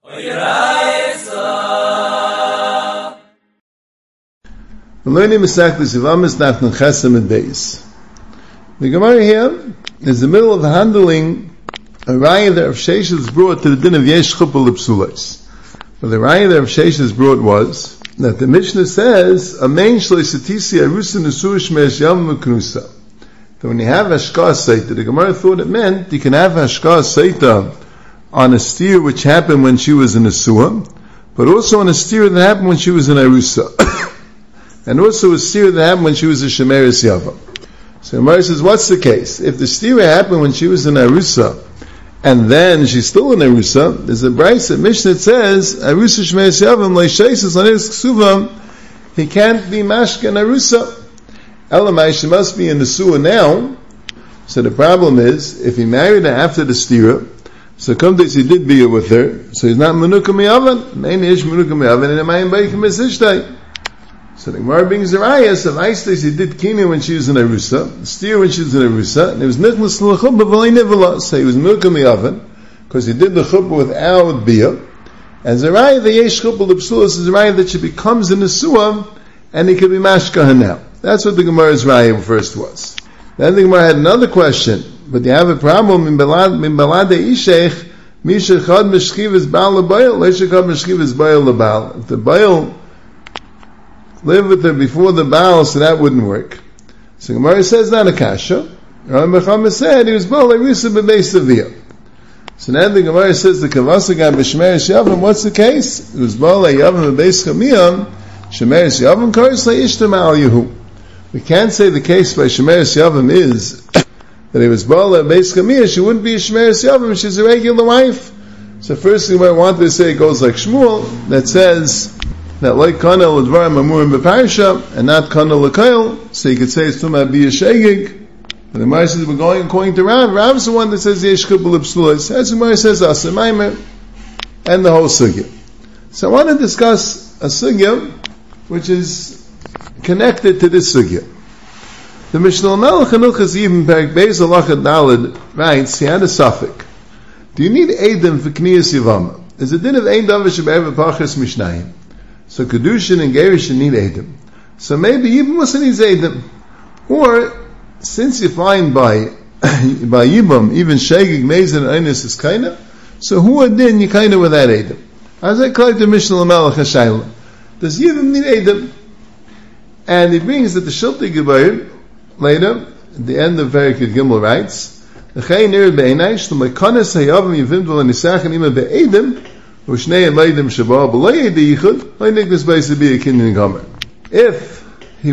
We're learning Masechtas Yevamos Daf Nun Ches Amud Beis. The Gemara here is the middle of handling a raya that Rav Sheshes brought to the din of Yesh Chuppah L'Psulais. But the raya that Rav Sheshes brought was that the Mishnah says, Amein Shloi Satisi Arusa Nesua Shmesh Yavim M'Knusa. That when you have Hashkah Seita, the Gemara thought it meant you can have Hashkah Seita on a steer which happened when she was in Nesua, but also on a steer that happened when she was in Arusa. And also a steer that happened when she was a Shemeres Yavam. So Gemara says, what's the case? If the steer happened when she was in Arusa, and then she's still in Arusa, there's a Brisa Mishnah that says, Arusa Shemeres Yavam, Leishaisis, Lanis Ksuvam, he can't be Mashka in Arusa. Elamai, she must be in the Nesua now. So the problem is, if he married her after the steer, so come days he did be with her, so he's not Menukah Miyavan, Main Ish Menukah Miyavan, and Amayim Baikim Esishtay. So the Gemara brings the rayas of Aistais he did Kina when she was in Arusa, steer when she was in Arusa, and it was Nichlas L'Chuppah V'lei Nivala, so he was Menukah Miyavan, because he did the Chuppah without Bia. And Zerayah, the Yesh Chuppah L'Psulas, is a raya that she becomes a Nesua, and he could be Mashkah now. That's what the Gemara's raya first was. Then the Gemara had another question, but you have a problem in Balade Ishech, Misha Chad Meshchiv is Baal L'Bayal, Leisha Chad Meshchiv is Bayal L'Baal. If the Bayal live with her before the Baal, so that wouldn't work. So Gemara says not a kasha. Rabbi Chama said he was Baal L'Risa B'Beis Aviyah. So now the Gemara says the Kavasa Gam B'Shmeres Yavam, what's the case? It was Baal Yavam B'Beis Chamiyam, Shemeres Yavam Karis L'Ishtam Al Yehu. We can't say the case by Shemeres Yavam is that it was Baal B'Beis Chamiyah, she wouldn't be a Shemeres Yavam, she's a regular wife. So first thing I wanted to say, it goes like Shmuel, that says that like Kana L'Dvarim Amurim B'Parsha, and not Kana L'Kail, so you could say it's Tumah B'Yah Shegig. And the Gemara says we're going according to Rav. Rav's the one that says Yesh Chuppah L'Psulas. As the Gemara says Asa Maimer, and the whole sugya. So I want to discuss a sugya which is connected to this sugya. The Mishnah Melech and Ilchas Yibam Perek Beis Halacha Daled writes he had a suffix. Do you need Eidim for Kniyas Yavama? Is it din of Ein Davar Shebe'ev Pachas Mishnayim? So Kedushin and Gerushin need Eidim. So maybe Yibam also needs Eidim. Or since you find by Yibam even Shegig Meizan and Einis is Kaina, so who are din you Kaina without Eidim? As I call it the Mishnah Melech HaShayla. Does Yibam need Eidim? And he brings that the Shilti Gebayim later, at the end of Perek Yud Gimel writes, L'chei nir be'enaish, l'meikones hayavim yivim dv'la nisachan ima be'edim, u'shnei emaydim shabah b'lei edi yichud, l'ei niknas beis be a kinyan gomer. If he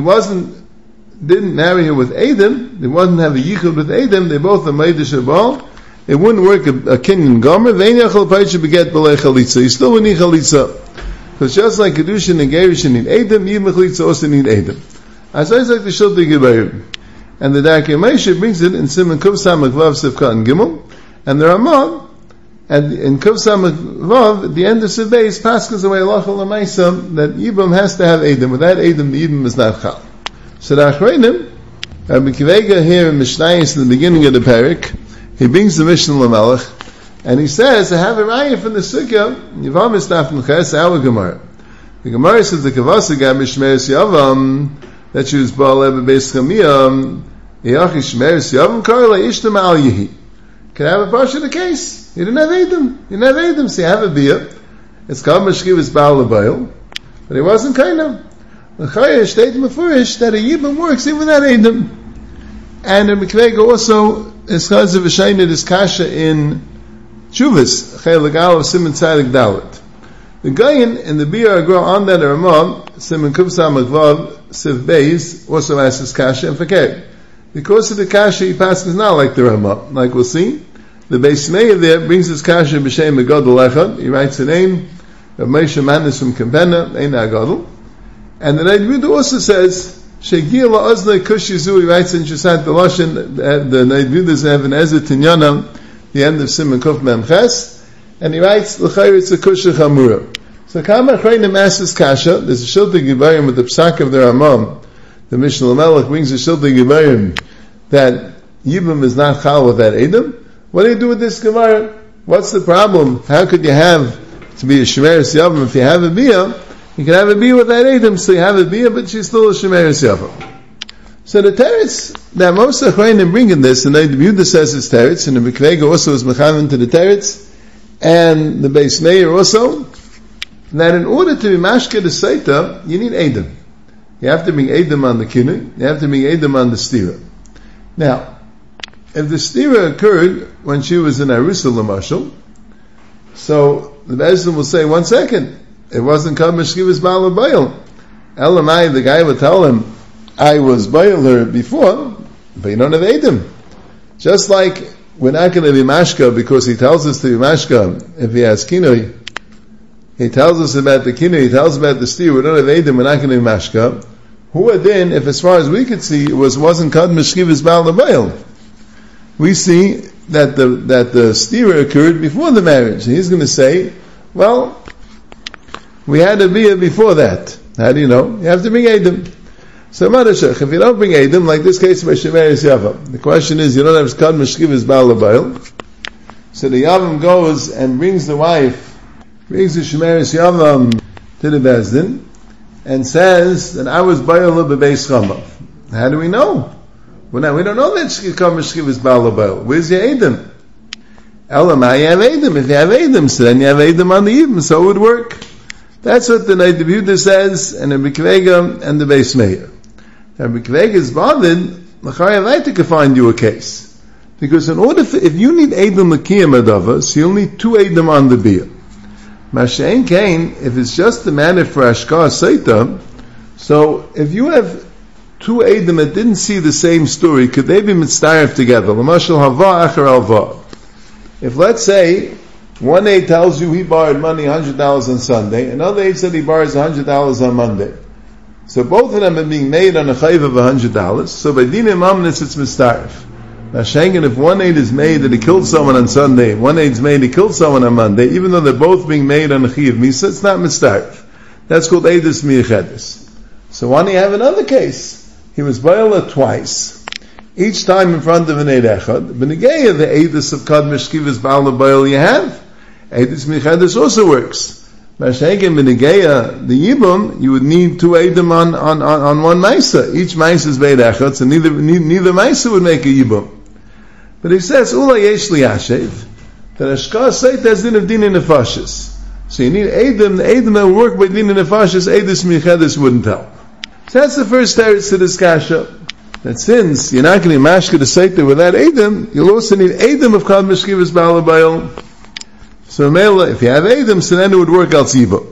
didn't marry her with Edim, they wouldn't have a yichud with Edim, they both are made shabah, it wouldn't work a kinyan gomer, ve'en yachal paicha beget b'lei chalitza, you still would need chalitza. Because just like Kedushin and Gerushin need Edim, Yibam chalitza also need Edim. As I like the Shilti Gebayim. And the Darkei Moshe brings it in Siman Kuf Samach Vav Sivka and Gimel, and the Ramah, and in Kuf Samach Vav, at the end of Sivbei, is passes away Halacha L'Maisa that Yibam has to have Eidim. Without Eidim, the Yibam is not Chal. So the Achreinim, Rabbi Kivega here in Mishnayos in the beginning of the Perek, he brings the Mishnah L'Melech, and he says, I have a raya from the Sukkah, Yivam is Nafn Ches, our Gemara. The Gemara says the Kavasa Gam B'Shmeres Yavam, that she was Baal Beis Chamiyam, Yachi Shmeres Yavam Karla Ishtam Al Yehi. Can I have a part of the case? You didn't have Eidim. You didn't have Eidim, so you have a Bia. It's called Mashkiv is Baal L'Bayil, but it wasn't kind of. L'chaya state Mefurish that a Yibam works even without Eidim. And in Mikvega also is Chaz of V'Shayna Diskasha in Chuvas, Chay L'Gal of Siman Tzadik Dalit. The Gayin in the Bia Agra on that Ramah, Siman Kuf Samach Vav, Siv Beis, also asks Kasha and Fakir. Because of the Kasha, he passes not like the Ramah. Like we'll see, the Beis Meir there brings his Kasha B'Shem Megadol Echad. He writes a name of Moshe Manis from Kempena, Ein Agadol. And the Neidvuda also says, Shegir La'oznei Kush Yizu, he writes in Shusat the Lashon, the Neidvudas have an Ezra Tinyana, the end of Siman Kuf Mem Ches, and he writes, L'chayr it's a Kusha Chamura. So Kama Chreinim asks Kasha, there's a Shilti Gebayim with the Psak of the Ramam, the Mishnah L'Melech brings a Shilti Gebayim that Yibam is not Chal without Eidim. What do you do with this Gemara? What's the problem? How could you have to be a Shemeres Yavam. If you have a Bia, you can have a Bia without Edom, so you have a Bia, but she's still a Shemeres Yavam. So the teretz that most Achronim bring in this, and the Yehuda says it's teretz, and the Mikvega also is mechavan to the teretz, and the Beis Meir also, that in order to be mashke the Seita, you need Edom. You have to bring Edom on the Kinui, you have to bring Edom on the Stira. Now, if the Stira occurred when she was in Arusa Lamashal, so the Bezdin will say, 1 second, it wasn't called Meshkivas Baal Bayil. Elamai, the guy would tell him, I was Bayil her before, but you don't have Edom. Just like we're not going to be Mashka because he tells us to be Mashka if he has Kinui. He tells us about the Kinui, he tells us about the Stira, we don't have Edom, we're not going to be Mashka. Who are then, if as far as we could see, it wasn't called Meshkivas Baal Bayil. We see that the Stira occurred before the marriage. And he's going to say, well, we had a Bia before that. How do you know? You have to bring Edom. So, Madashach, if you don't bring Edom, like this case by Shemeres Yavam, the question is, you don't have Skad Meshkivas Baal Bayil. So the Yavam goes and brings the wife, brings the Shemeres Yavam to the Bezdin, and says that I was Bayil Bebeis Chamav. How do we know? Well, we don't know that Skad Meshkivas Baal Bayil. Where's your Edom? Elamai, you have Edom. If you have Edom, so then you have Edom on the Yibam, so it would work. That's what the Yehuda says, and the Mikvega and the Beis Meir. Rabbi Kveg is bothered, L'chari Avaita could find you a case. Because in order for, if you need Edom L'kiyam Adavas, you'll need 2 Edom on the Bia. Mashain Kain, if it's just a matter for Ashkar Seita, so if you have 2 Edom that didn't see the same story, could they be mitzdaref together? L'mashal Hava Achar Alva. If let's say, one aid tells you he borrowed money $100 on Sunday, another aid said he borrows $100 on Monday. So both of them are being made on a chayv of $100. So by din imamnis it's mistarif. Mashengen, if one aid is made that he killed someone on Sunday, one aid is made he killed someone on Monday, even though they're both being made on a chayv misa, it's not mistarif. That's called eidus miachedis. So why do you have another case? He was bayala twice. Each time in front of an eid echad. B'negeya the eidus of kad meshkivas ba'al bayal you have. Eidus miachedis also works. Mashengen b'negeya the yibum, you would need 2 Edom on one Maisa. Each Maisa is made echad, so neither Maisa would make a yibum. But he says, Ula yesh li yashev, that Ashkar Seit has din of din in nefashis. So you need Edom, the Edom that will work by din in nefashis, Eidus miachedis wouldn't help. So that's the first teretz to this kasha. That since you're not going to mashka the Seit without Edom, you'll also need Edom of Kal Meshkivas Baal Bayil. So if you have Edom, so then it would work out Ziba.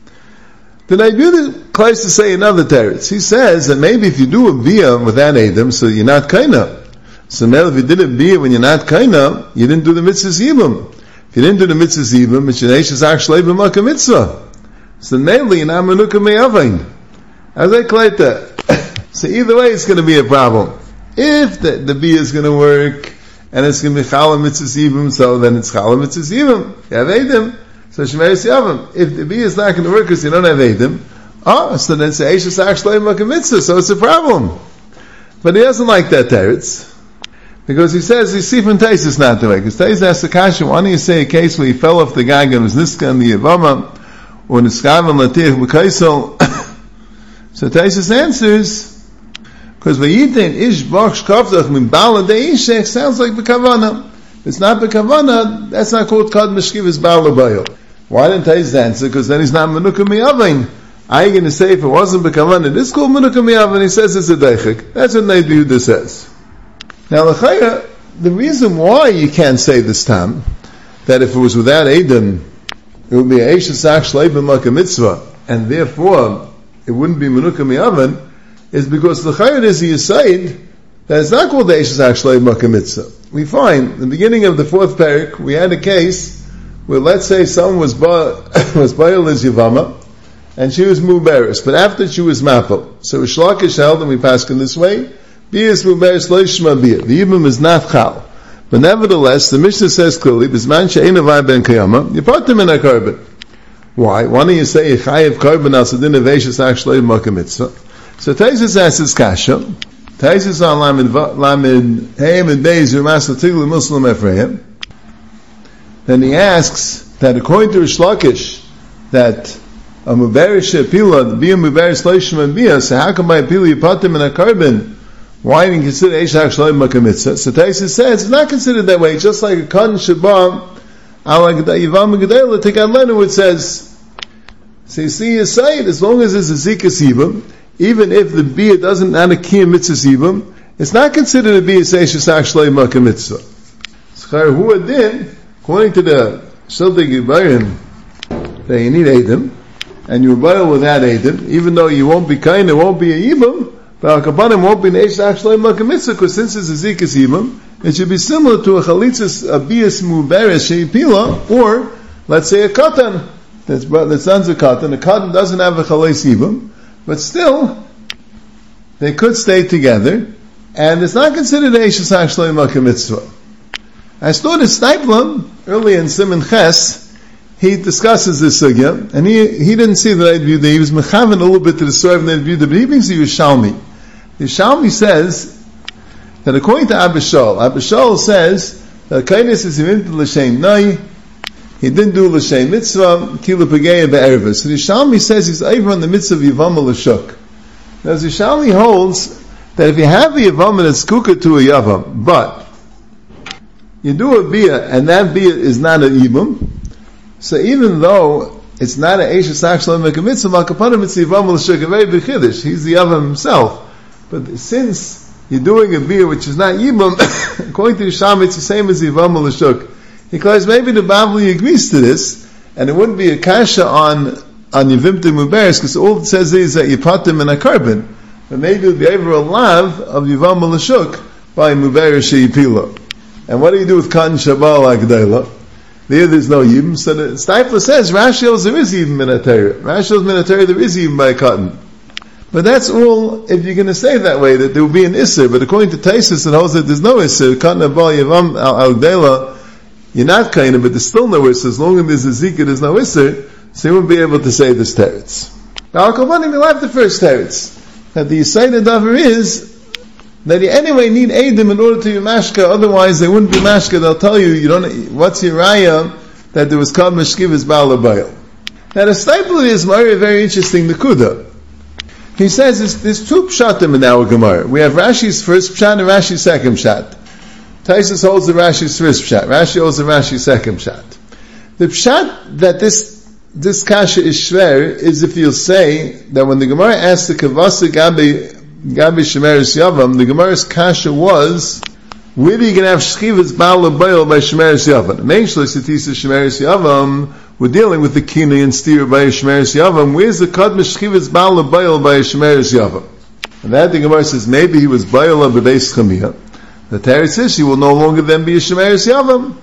The Yehuda tries to say another teretz. He says that maybe if you do a bia without Edom, so you're not kaina. So if you did a bia when you're not kaina, you didn't do the mitzvah zibum. If you didn't do the mitzvah zibum, it's an actually b'maka mitzvah. So mainly you're not menuka me'avain. As I collect that. So either way, it's going to be a problem. If the bia is going to work, and it's going to be chala mitzvah zibum, so then it's chala mitzvah zibum. You have Edom, so Shemeres Yavam. If the bia is not going to work because you don't have Edom, so then say Eishes actually b'maka mitzvah, so it's a problem. But he doesn't like that teretz. Because he says, you see from Taisus not the way. Because Taisus asks the kasha, why don't you say a case where he fell off the gag and was niska in the Yavama, or niskav and latich b'kaisel? So Taisus answers, because v'yitin ish b'ach shkavdach min bala de'ishek sounds like b'kavana. If it's not b'kavana, that's not called kad meshkivas bala bayil. Why didn't Taisus answer? Because then he's not menukah miyavain. Are you going to say if it wasn't b'kavana, this is called menukah miyavain? He says it's a deichik. That's what Neit Yehuda says. Now, the reason why you can't say this time, that if it was without Edom, it would be a Eishes Achshlei b'maka mitzvah, and therefore, it wouldn't be Menukah mi'avan, is because the Chayr is a Yisaid, that it's not called the Eishes Achshlei b'maka mitzvah. We find, in the beginning of the 4th parak, we had a case, where let's say someone was Bayal as Yavama, and she was Muberis, but after she was Mapel. So Shlakish held, and we pass in this way, the Yibum is not chal. But nevertheless, the Mishnah says clearly, Bisman she'ein avai ben kayama, you put them in a carbon. Why? Why don't you say, Chayev carbon al sadin aveshis actually b'maka mitzvah? So Taisus asks his kasha, Taisus on Lamed Hayim and Beis Ramas Latiglu Muslim Ephraim. Then he asks, that according to Rish Lakish, that a Muberish Pila, the Bia Muberish Leishim and Bia, so how come by a Pila you put them in a carbon? Why do you consider Eishach Shloim Makamitzah? So Taisa says, it's not considered that way, just like a Katan Shabbat, Ala Yivam Gedela, Tekad which says, so you see, you say it, as long as it's a Zikas Yibam, even if the Bia doesn't have a Kiyam Mitzvah Yibam, it's not considered to be a Eishach Shloim Makamitzah. So who adin, according to the Shiltei Gibarim, that you need Eidim, and you boil with that Eidim, even though you won't be kind, it won't be a Yibam, but Al-Kabanim won't be an Eishach Shloim Makamitzah, because since it's a Zikas Yibam, it should be similar to a Chalitzas, a Bias Muberes Sheipila, or, let's say, a Katan, that's sounds a Katan. A Katan doesn't have a Chalais Yibam, but still, they could stay together, and it's not considered a Eishach Shloim Makamitzah. I saw the Steipler, early in Simon Ches, he discusses this sugya, and he didn't see the right view, he was mechavan a little bit to the story of the view, but he brings the Yerushalmi. The Yerushalmi says, that according to Abishol says, that kindness is him to l'shem nai, he didn't do l'shem mitzvah, kilu pageya be'erva. So the Yerushalmi says he's over on the mitzvah of Yavam l'shuk. Now the Yerushalmi holds that if you have a Yavam that's kukah to a Yavam, but you do a bia, and that bia is not an Yibam, so even though it's not an Eishach Shloim Makamitzah, Malkapanim it's Yavam l'shuk, a very big chiddush, he's the Yavam himself. But since you're doing a beer which is not Yibam, according to Yerushalmi, it's the same as Yavam l'shuk. He claims maybe the Bavli agrees to this, and it wouldn't be a kasha on Yevimta Muberes, because all it says is that you put them in a carbon. But maybe it would be over a lav of Yavam l'shuk by Muberes Sheipila. And what do you do with Katan Shabbat Agdela? There's no Yibam. So the Steipler says, Rashi holds there is Yibam in a Torah. Rashi holds in a Torah there is Yibam by Katan. But that's all, if you're going to say that way, that there will be an Isser. But according to Taisus, it holds that there's no Isser. Katan Abal Yavam Agdela, you're not kind of, but there's still no Isser. As long as there's a Zika, there's no Isser, so you won't be able to say this teretz. Now, Al-Kabanim, we'll have the first teretz. That the Yisayna Davar is, that you anyway need Eidim in order to be mashka, otherwise they wouldn't be mashka. They'll tell you, what's your raya that there was called mashkiv Baal Abayil. Now the Steipler is very interesting, the Kuda. He says there's two pshatim in our Gemara. We have Rashi's first pshat and Rashi's second pshat. Taisus holds the Rashi's first pshat. Rashi holds the Rashi's second pshat. The pshat that this kasha is shver is if you'll say that when the Gemara asks the kavasa Gabi Shemeres Yavam, the Gemara's kasha was, where are you going to have Shchivas Baal Abayil by Shemeres Yavam? Eventually, Satisa Shemeres Yavam, we're dealing with the Kina and steer by Shemeres Yavam. Where's the Kadma Shchivas Baal Abayil by Shemeres Yavam? And that the Gemara says, maybe he was Bayil Bebeis Chamiyah. The Teretz says he will no longer then be a Shemeres Yavam.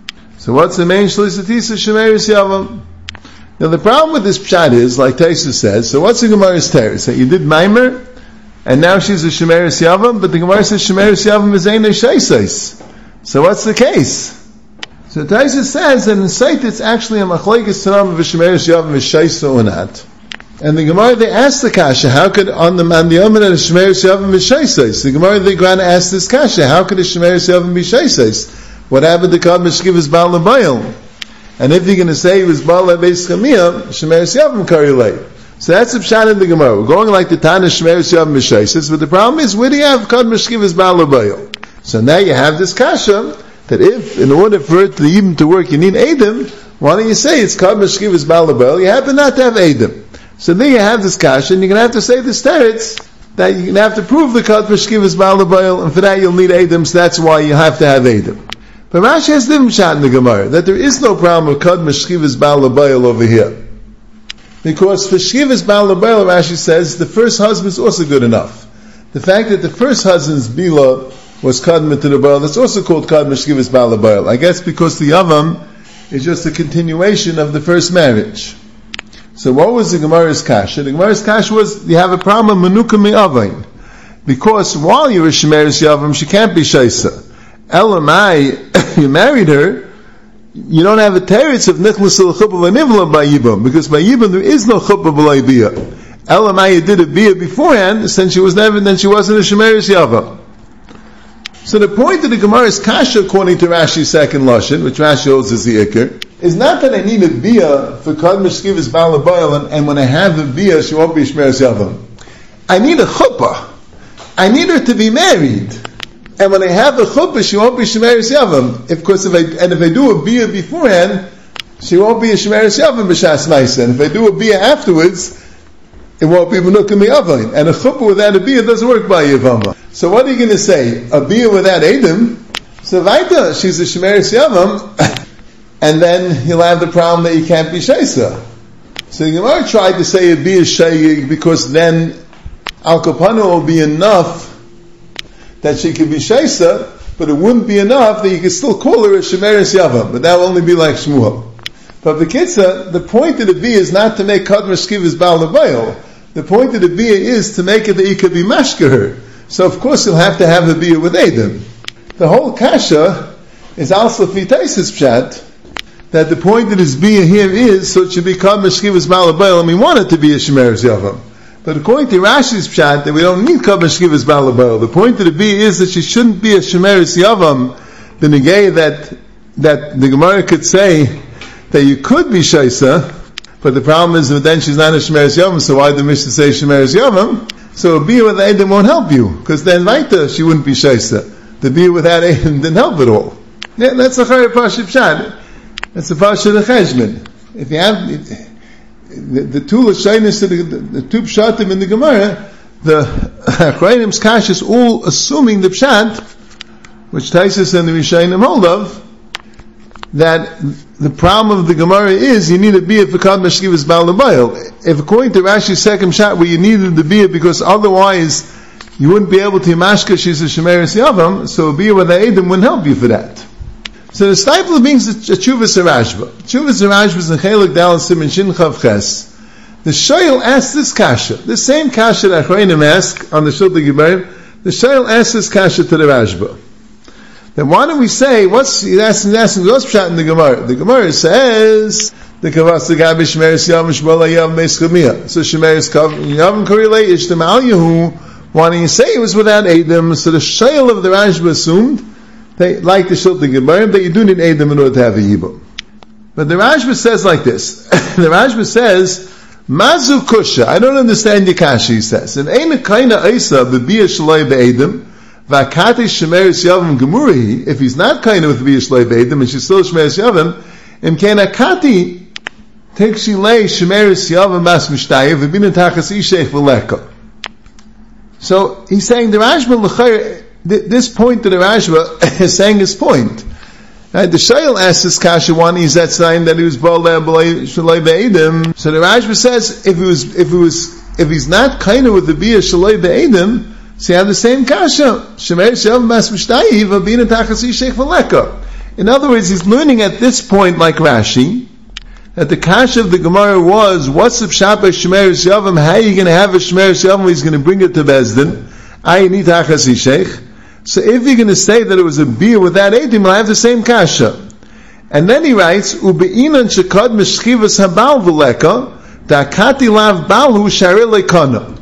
So what's the main Shlisatisa Shemeres Yavam? Now the problem with this pshat is, like Taisa says, so what's the Gemara's Teretz? That you did Maimer, and now she's a Shemeres Yavam, but the Gemara says Shemeres Yavam is Ein Sheisais. So what's the case? So Taisa says that in Sait it's actually a Machlekes Tanam of a Shemeres Yavam is Sheisa or not. And the Gemara, they asked the kasha, how could on the Yomen and a Shemeres Yavam be Sheisais? The Gemara, they grant asked this kasha, how could a Shemeres Yavam be Sheisais? What happened to Kad Meshkiv Baal Abayil? And if you're going to say he was Baal Beis Chamiyah, Shemeres Yavam Karilei. So that's the pshat in the Gemara. We're going like the Tana Shemeres Yavam Meshaisis, but the problem is, where do you have Kad Meshkiv Baal Abayil? So now you have this kasha, that if, in order for it to even to work, you need Eidim, why don't you say it's Kad Meshkiv Baal Abayil? You happen not to have Eidim. So then you have this kasha, and you're going to have to say this teretz, that you're going to have to prove the Kad Meshkiv Baal Abayil, and for that you'll need Eidim, so that's why you have to have Eidim. But Rashi has different shot in the Gemara, that there is no problem with Kad Meshkiv Baal Abayil over here. Because for Shkivas Baal Abayil, Rashi says, the first husband is also good enough. The fact that the first husband's Bila was Kadma to the Baal, that's also called Kad Meshkiv Baal Abayil. I guess because the Yavam is just a continuation of the first marriage. So what was the Gemara's kasha? The Gemara's kasha was, you have a problem, Manuka Me'avain. Because while you're a Shemeres Yavam, she can't be Shaisa. Elamai, you married her, you don't have a teretz of nichlas al chuppah v'nivla by Yibam, because by Yibam there is no chuppah b'lay biyah. Elamai, you did a biyah beforehand, since she was never, then she wasn't a Shemeres Yavam. So the point of the Gemara's kasha, according to Rashi's second lashon, which Rashi holds is the ikar, is not that I need a bia for kadmish skivas bala boil, and when I have a bia, she won't be shmeres yavam. I need a chuppah. I need her to be married, and when I have a chuppah, she won't be shmeres yavam. If I do a bia beforehand, she won't be a shmeres yavam b'shas ma'isa. And if I do a bia afterwards, it won't be menukim mi'avain. And a chuppah without a bia doesn't work by yavama. So what are you going to say? A bia without Edom? So vaita, she's a shemeres yavam, and then he'll have the problem that he can't be shaisa. So the Gemara tried to say a bia shayig because then al kapana will be enough that she could be shaisa, but it wouldn't be enough that you could still call her a shemeres yavam, but that will only be like Shmuel. But the Kitzah, the point of the bia is not to make kadmish skivas bal lebayil. The point of the bia is to make it that you could be mashka her. So of course you'll have to have a bia with Edom. The whole kasha is also fitaisis pshat, that the point of this bia here is so it should become meshkivas balabayil, and we want it to be a shemeres yavam. But according to Rashi's pshat, that we don't need meshkivas balabayil. The point of the bia is that she shouldn't be a shemeres yavam. The negay that the Gemara could say that you could be shaisa, but the problem is that then she's not a shemeres yavam. So why did the Mishnah say shemeres yavam? So a bia with Edom won't help you, because then later she wouldn't be shaisa. The bia without Edom didn't help at all. Yeah, that's a chayr pasha pshat. That's a pasha the cheshbon. If you have the two lashonos, the two pshatim in the Gemara, the achrayim's kash is all assuming the pshat, which Taisus and the Rishonim hold of, that the problem of the Gemara is you need a bia for kad meshkivas bal lebayil. If according to Rashi's second shot where you needed the bia because otherwise you wouldn't be able to mashka she's a shemeres yavam, so a bia with Edom wouldn't help you for that. So the stipler means a tshuvas Rashba. Tshuvas Rashba is in Chelik Dal Siman Shin Chav Ches. The Shoyel asks this kasha, the same kasha that Achronim ask on the Shulta Gebarim. The Shoyel asks this kasha to the Rashba. Then why don't we say, he's asking what's pshat in the Gemara? The Gemara says, the Kavas the Gabi Shemeres Yavam Shmola Yavam Meis Chamia. So Shemeres Yavam Korile Ishtam Al Yehu. Why don't you say it was without Edom? So the Shayl of the Rashba assumed, they, like the Shulta Gebarim, that you do need Edom in order to have a Yibum. But the Rashba says like this. The Rashba says, Mazu Kusha. I don't understand your kasha, he says. If Eina Kaina Isa B'Biyah Shalai B'Edom, Vakati Shemeres Yavam Gemuri, if he's not kind of with B'Biyah Shalai B'Edom, and she's still Shemeres Yavam, Imkena Kati Tekshilei Shemeres Yavam Mas Mishtayeh V'Bina Tachas Ishech V'Leka. So he's saying the Rashba L'chayr, this point to the Rashba is saying his point. Right? The Shayel asks this kasha one, he's that sign that he was B'Alei Shalai B'Edom. So the Rashba says if he's not kind of with the B'Biyah Shalai B'Edom, so you have the same kasha. Shemeres Yavam Mas Mishtayeh V'Bina Tachas Ishech V'Leka. In other words, he's learning at this point, like Rashi, that the kasha of the Gemara was, what's the pshat by Shemeres Yavam? How are you going to have a Shemeres Yavam? He's going to bring it to Bezdin. Ayini Tachas Ishech. So if you're going to say that it was a beer without Edom, I'll have the same kasha. And then he writes, Ube'inan shekad meshchivas habal v'leka, da'akati lav balhu shari lekana.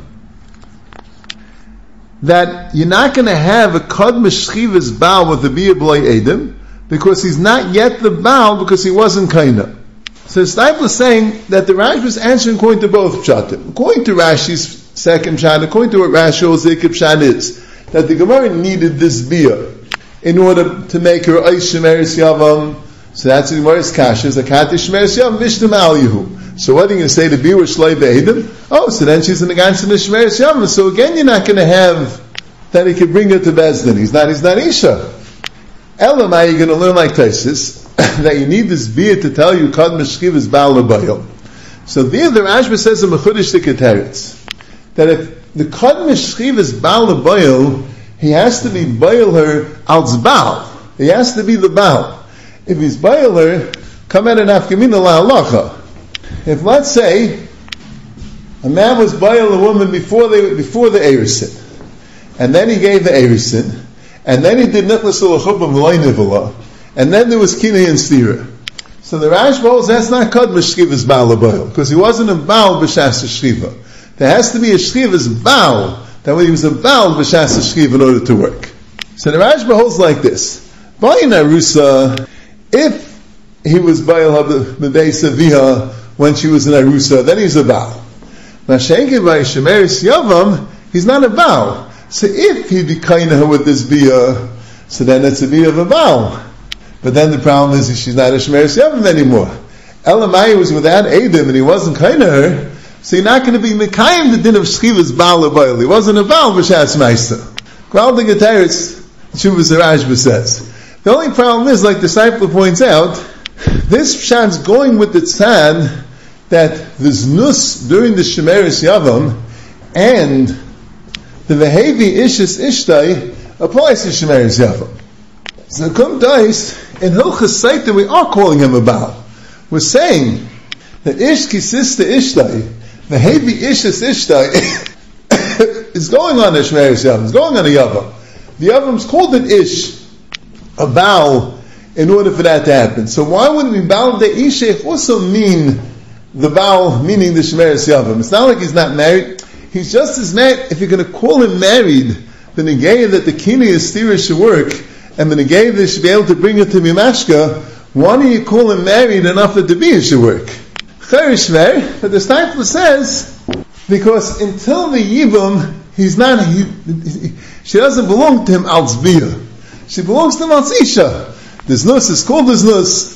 That you're not going to have a kad meshchivas bal with the beer b'lei Edom, because he's not yet the bal, because he wasn't kaina. So the Stipler is saying that the Rashi is answering according to both pshatim. According to Rashi's second pshat, according to what Rashi holds the pshat is, that the Gemara needed this bia in order to make her Eish Shemeres Yavam. So that's the Gemara's kasha, is a Kati Shemeres Yavam Vishtam Al Yehu. So what are you going to say, the bia was Shlei Be'edim? Oh, so then she's in the Gansh of the Shemeres Yavam. So again, you're not going to have that he could bring her to Bezdin. He's not Isha. Elamai, you're going to learn like Taisis, that you need this bia to tell you Kad Meshchiv is Baal Lebayil. So there the Rashba says in Mechudesh the Keteretz, that if the Kad Meshchiv is Baal Lebayil, he has to be Bayil her als Baal. He has to be the Baal. If he's Bayil her, come at an Afkamina La'alacha. If let's say, a man was Bayil a woman before the Eirisin, and then he gave the Eirisin, and then he did Nichlas L'Chubba V'loi Nivala, and then there was Kinei and Stira. So the Rashba holds that's not Kad Meshchiv Baal Lebayil, because he wasn't a Baal B'Shas Shchiva. There has to be a Shchiva's Baal, that when he was a Baal B'Shas Shchiva in order to work. So the Rashba holds like this. Bayin Arusa, if he was Bayal HaBebeis Avia when she was an Arusa, then he's a Baal. Mashenke by Shemeris Yavam, he's not a Baal. So if he'd be kainah with this Bia, so then it's a Bia of a Baal. But then the problem is she's not a Shemeris Yavam anymore. Elamai was without Adam and he wasn't kainah her, so you're not going to be Mekayim the din of Shchiva's Baal or Baal. He wasn't a Baal, B'Shas Meister. Kval the Getaris, Shuvas Rashba says. The only problem is, like the disciple points out, this Pshat's going with the tzad that the znus during the Shemeris Yavam and the Vehevi Ishis Ishtai applies to Shemeris Yavam. So Kum Dais, in Hilchas Saita, we are calling him a Baal. We're saying that Ish Kisista Ishtai, Vehevi Ishis Ishtai, is going on a Shemeris Yavam, is going on a Yavam. The Yavam's called an Ish, a Baal, in order for that to happen. So why wouldn't we Baal de Ishech also mean the Baal, meaning the Shemeris Yavam? It's not like he's not married. He's just as married. If you're going to call him married, the Negei that the Kini is Stira should work, and the Negei that should be able to bring it to Mimashka, why don't you call him married enough that the Bia should work? Cherishver, but the Steipler says, because until the Yibam, he's not, she doesn't belong to him als Bia. She belongs to him als Isha. This nus is called this nus.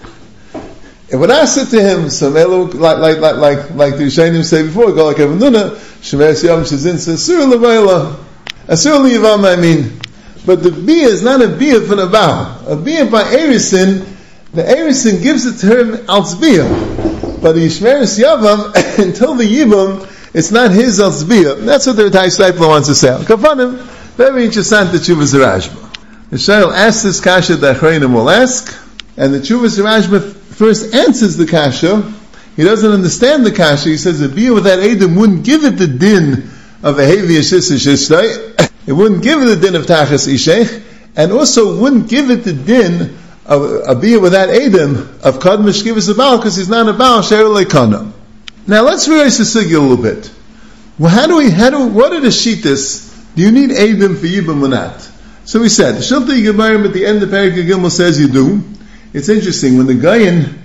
And when I said to him, so like the Yishayim say before, go like Evanuna, Shemeris Yavam Shazin Asur Levaila. Asur Levaim, I mean. But the Bia is not a Bia for the Baal. A Bia by Erisin, the Erisin gives it to her als Bia. But the Shemeris Yavam, until the Yibam, it's not his als Bia. That's what the Rai Steipler wants to say. Kafanim, very interesting that Shuvas Rashba. The Shail asks this kasha that Achrayim will ask, and the Shuvas Rashba first answers the kasha. He doesn't understand the kasha. He says a Bia without Edom wouldn't give it the din of a Hevi Yeshis Yishtay. It wouldn't give it the din of Tachas Ishech, and also wouldn't give it the din of a Bia without Edom of Kadmish Kivas Abal, because he's not a Baal, Sher Lekana. Now let's realize the sugya a little bit. Well, what are the shittas? Do you need Edom for Yibam or not? So we said, Shiltei Gebarim at the end of Perek Gimel says you do. It's interesting, when the Gayan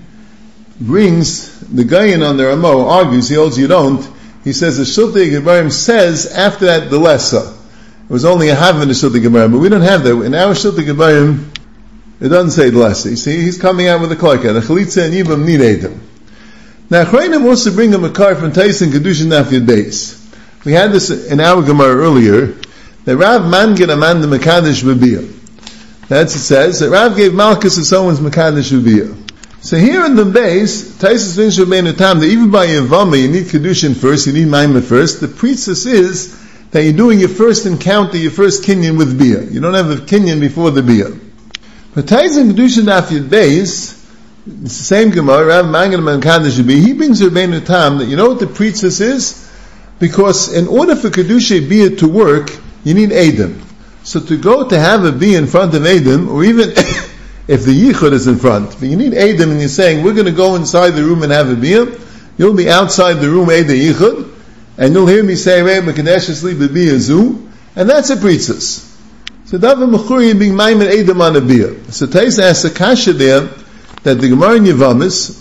on the Ramo argues, he holds you don't, he says the Shiltei Gebarim says after that the Lessa. It was only a half in the Shiltei Gebarim, but we don't have that. In our Shiltei Gebarim, it doesn't say the Lessa. You see, he's coming out with a Clarka. The Chalitza and Yibam need Edom. Now, Achrayim wants to bring him a car from Tais and Kedushin Nafyad Beis. We had this in our Gemara earlier, that Rav Mangin Amanda Mekadesh B'Biyah. That's it says, that Rav gave Malchus to someone's Mekadesh B'Biyah. So here in the base, Taisus Vinsh Rabbeinu Tam, that even by Yavama, you need Kedushin first, you need Maimah first. The priestess is that you're doing your first encounter, your first kinyan with Biyah. You don't have the kinyan before the Biyah. But Tais and Kedushin Nafyad Beis, it's the same Gemara, Rav Mangin Mekadesh B'Biyah, he brings Rabbeinu Tam, that you know what the priestess is? Because in order for Kedushay Biyah to work, you need Edom. So to go to have a Biyah in front of Edom, or even if the Yichud is in front, but you need Edom and you're saying, we're going to go inside the room and have a Biyah, you'll be outside the room, Edom Yichud, and you'll hear me say, Rei Mekadesh Asli B'Biyah Zu, and that's a priestess. So Davar Mechuri being Maimon Edom on a Biyah. So Tais asks a kasha there, that the Gemara in Yavamis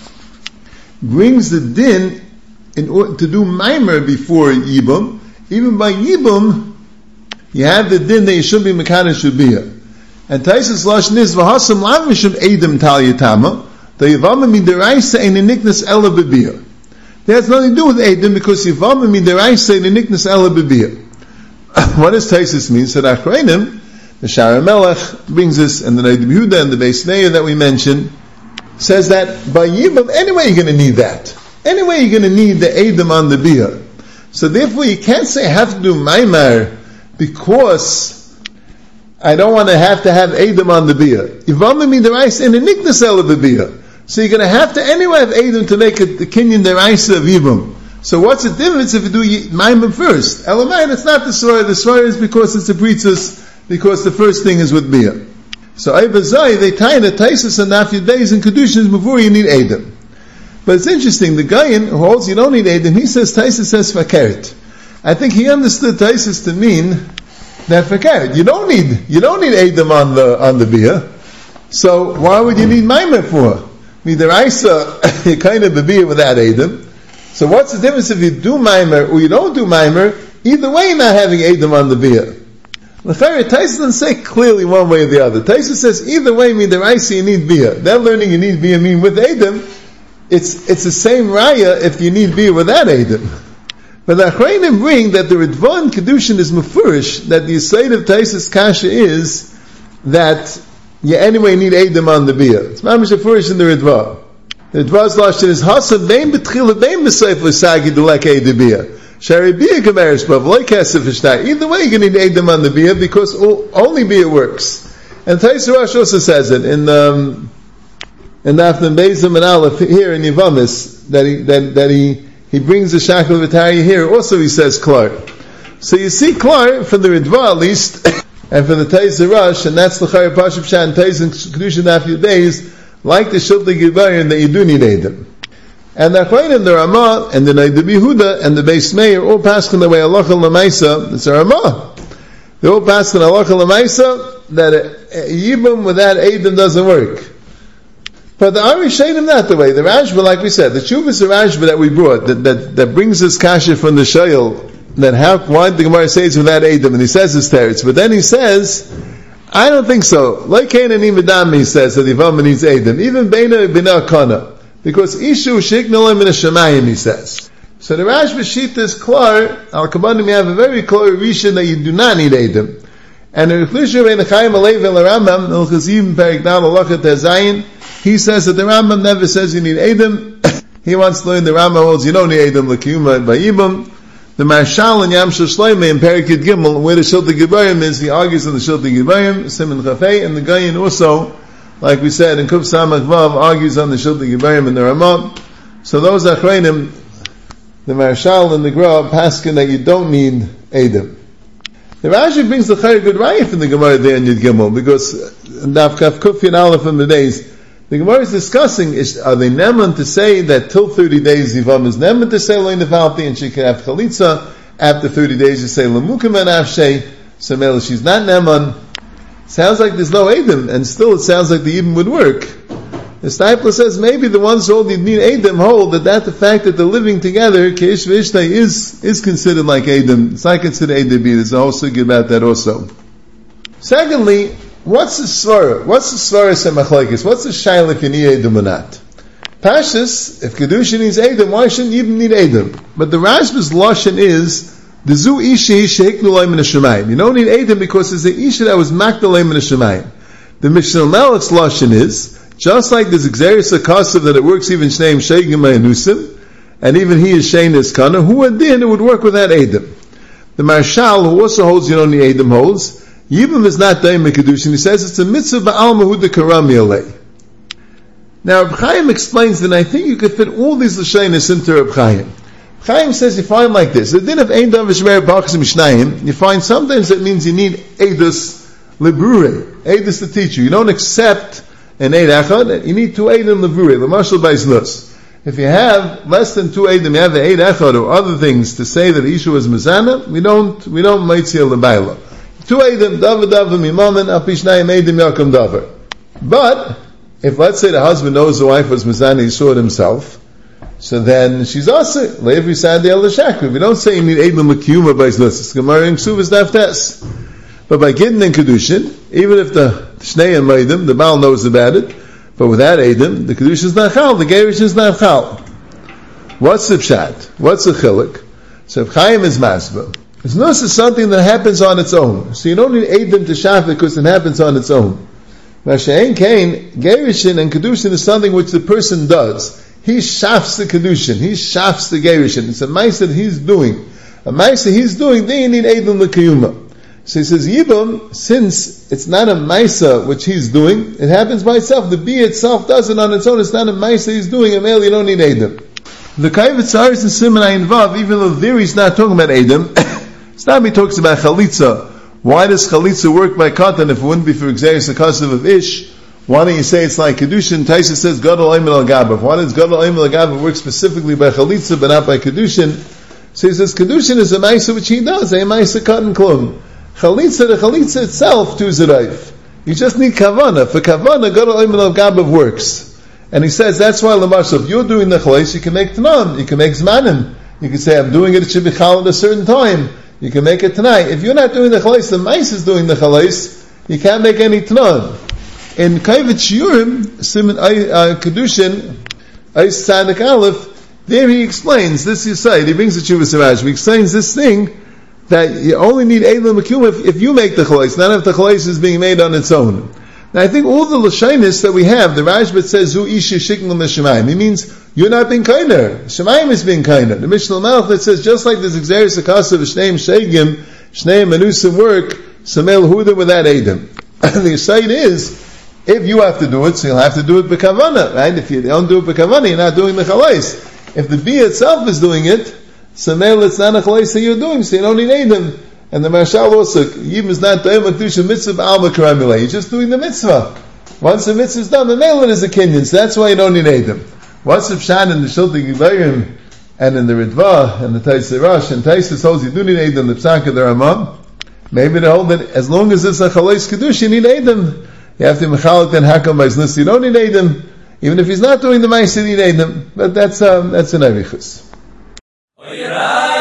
brings the din in order to do Maimer before Yibam. Even by Yibam, you have the din that you should be Mekadesh B'Biyah. And Taisus Lashon is v'hasam lav mishum Edom tal yitama, the Yavama midaraisa ein niknas ela B'Biyah. That has nothing to do with Edom, because Yavama midaraisa ein niknas ela B'Biyah. What does Taisus mean? So that Achrayim, the Shara Melech brings this, and the Neidim Yehuda and the Beis Neir that we mentioned, says that by Yibam, anyway you're going to need that. Anyway you're going to need the Edom on the Biyah. So therefore you can't say I have to do Maimar because I don't want to have Edom on the Biyah. Yivama min deraisa in a niknas ela b'Biyah. So you're going to have to anyway have Edom to make the kinyan deraisa of Yibam. So what's the difference if you do Maimar first? Elamai, it's not the Svar. The Svar is because it's a priestess, because the first thing is with Biyah. So Eivazai, they tie the Taisus and Nafyad Beis and Kedushin before you need Edom. But it's interesting, the Gayan who holds you don't need Edom, he says Taisus says Fakeret. I think he understood Taisus to mean that forget it. You don't need Edom on the beer. So why would you need Maimer for? Midaraisa, you kind of the beer without Edom. So what's the difference if you do Maimer or you don't do Maimer? Either way, you're not having Edom on the beer. Tyson doesn't say clearly one way or the other. Tyson says either way, midaraisa you need beer. They're learning you need beer mean with Edom. It's the same raya if you need beer without Edom. But the Achrayim bring that the Ritva and Kedushin is mufurish, that the Yisrael of Taisus Kasha is that you anyway need Edom on the beer. It's mamish mufurish in the Ritva. The Ritva's lashon is Hasan bein betchila bein b'seif l'sagi dulek Edom beer. Shari beer gemerish bav loy kesef v'shtai. Either way you need Edom on the beer because only beer works. And Taisus Rosh also says it in Afnan Beizim and Aleph here in Yevamis that he brings the Shackle of Atari here. Also he says Klar. So you see Klar from the Ritva at least, and from the Taisus Rosh, and that's the Chayar Pashup Shah and Taisus and Kedushin after your days, like the Shiltei Gibayin that you do need Edom. And the Achrayim, the Ramah, and the Neidah Yehuda, and the Beis Meir all pass in the way Halacha L'Maisa. It's a Ramah. They all pass in Halacha L'Maisa that a Yibum without Edom doesn't work. But the Ari Shainim not the way. The Rashba, like we said, the Chuvas of Rashba that we brought, that brings us kasha from the Shayil, that why did the Gemara say it's without Edom, and he says it's teretz. But then he says, I don't think so. Like Cain and Imidam, he says that Yivam needs Edom. Even Beina Bina Kana. Because Ishu Shiknalim in a Shemayim, he says. So the Rashba Shita is klar, Al Kabbanim, you have a very clear reason that you do not need Edom. And the Rishon Ben Chaim Alev El Rambam, El Chazim Perik Dal Alachat Hazayin, he says that the Rambam never says you need Edom. He wants to learn the Rambam holds you don't need Edom l'kiyuma by Yibam. The Marshal and Yam Shloimeh in Perik Yud Gimel, where the Shiltei Gibayim is, he argues on the Shiltei Gibayim, Simon Chafei, and the Gayin also, like we said, in Kuf Samach Vav, argues on the Shiltei Gibayim and the Ramah. So those Achrayim, the Marshal and the Gra, paskin that you don't need Edom. The Rashi brings the Chayr good raya from the Gemara there in Yud Gimel, because Daf Kaf Kuf Yin Aleph from the days, the Gemara is discussing, are they neman to say that till 30 days Yivam is neman to say Lein Nevalti and she can have Chalitza, after 30 days you say Lemukim and Afshay, so Mela she's not neman. Sounds like there's no Edom, and still it sounds like the Yibam would work. The Stipler says maybe the ones who hold you need Edom hold that the fact that they're living together, Keish V'Ishtay, is considered like Edom. It's not considered Edom, there's a whole sugya about that also. Secondly, what's the svara? What's the svara semachlekes? What's the shaila if you need Edom or not? Pashas, if Kedusha needs Edom, why shouldn't you even need Edom? But the Rashba's lashon is the zu ishi shehiknu loim min hashemayim. You don't need Edom because it's the isha that was makna loim min hashemayim. The Mishnah Melech's lashon is just like there's Xeris Akasav that it works even Shneim Sheigim Ma'anusim, and even he is Shein Iskana, who adin it would work without Edom. The Marshal, who also holds you don't need Edom, holds Yibam is not Daim Kedushin. He says it's a mitzvah ba'al mahud karami alei. Now Reb Chaim explains that I think you could fit all these l'shaynis into Reb Chaim. Reb Chaim says you find like this: the din of ein davar shmer b'achas mishnayim. You find sometimes that means you need edus lebrure, edus to teach you. You don't accept an eid echad. You need 2 eidim lebrure. L'mashal b'isnus. If you have less than 2 eidim, you have the eid echad or other things to say that the issue is mezana. We don't meitzia lebayla. 2 eidim davar mimamen apishnayim eidim yakum davar. But if let's say the husband knows the wife was mezana, he saw it himself, so then she's also le'evri Sunday el l'shakri. We don't say you need eidim l'kiyuma by his list. It's Gemara in Ksuvas naftes. But by getting in kedushin, even if the shnei and eidim, the Baal knows about it, but without eidim, the kedushin is not chal, the gerish is not chal. What's the pshat? What's the chilik? So if Chaim is masba, it's not something that happens on its own. So you don't need eidim to shaf because it happens on its own. Mashayin Kain, Gerishin and Kedushin is something which the person does. He shafts the Kedushin, he shafts the Gerishin. It's a ma'isa that he's doing. A ma'isa he's doing, then you need Eidim l'kiyuma. So he says, Yibam, since it's not a ma'isa which he's doing, it happens by itself. The bee itself does it on its own. It's not a ma'isa he's doing. A male, you don't need Eidim. The Kaivet Saris and Simon I involve, even though there he's not talking about Eidim, it's not he talks about Chalitza. Why does Chalitza work by Katan if it wouldn't be for Xeris Akasav of Ish? Why don't you say it's like Kedushin? Taisa says Gadol Oimel Al-Gabav. Why does Gadol Oimel Al-Gabav work specifically by Chalitza but not by Kedushin? So he says Kedushin is a Maisa which he does, a Maisa Katan Klum. the chalitza itself too is a reif. You just need kavana. For kavana, go to Oimel of Gabav works. And he says, that's why, Lamarshal, if you're doing the chalais, you can make tanam, you can make zmanim. You can say, I'm doing it should be chal at a certain time. You can make it tonight. If you're not doing the chalais, the mice is doing the chalais, you can't make any tanam. In Kaivet Shiurim, Simon Kedushin, Ais Tzadik Aleph, there he explains, this you say, he brings the Chuvas Siraj, he explains this thing, that you only need Eilim Akum if you make the chalais, not if the chalais is being made on its own. Now I think all the Lashonis that we have, the Rashbat says, Zu Isha Shikn L'Shemayim, he means, you're not being kinder. Shemayim is being kinder. The Mishnah Malach that says, just like there's Xeris Akasa V'Shneim Shegim, Shneim Manusim work, Samel Huda without Eidim. And the side is, if you have to do it, so you'll have to do it b'kavana, right? If you don't do it b'kavana, you're not doing the chalais. If the bee itself is doing it, so now it's not a chalais that you're doing, so you don't need Eidim. And the Marshal also, Yim is not doing a mitzvah alma karamileh. You're just doing the mitzvah. Once the mitzvah is done, the mail is a kinyan, so that's why you don't need Eidim. What's the Pshan in the Shulti Gibayim, and in the Ritva, and the Taisei Rosh, and Taisei holds you do need Eidim, the Psaka the Ramah. Maybe they hold that as long as it's a chalais kedusha, you need Eidim. You have to mechalek and hakam by znus. You don't need Eidim. Even if he's not doing the ma'aser, you need Eidim. But that's an arichus.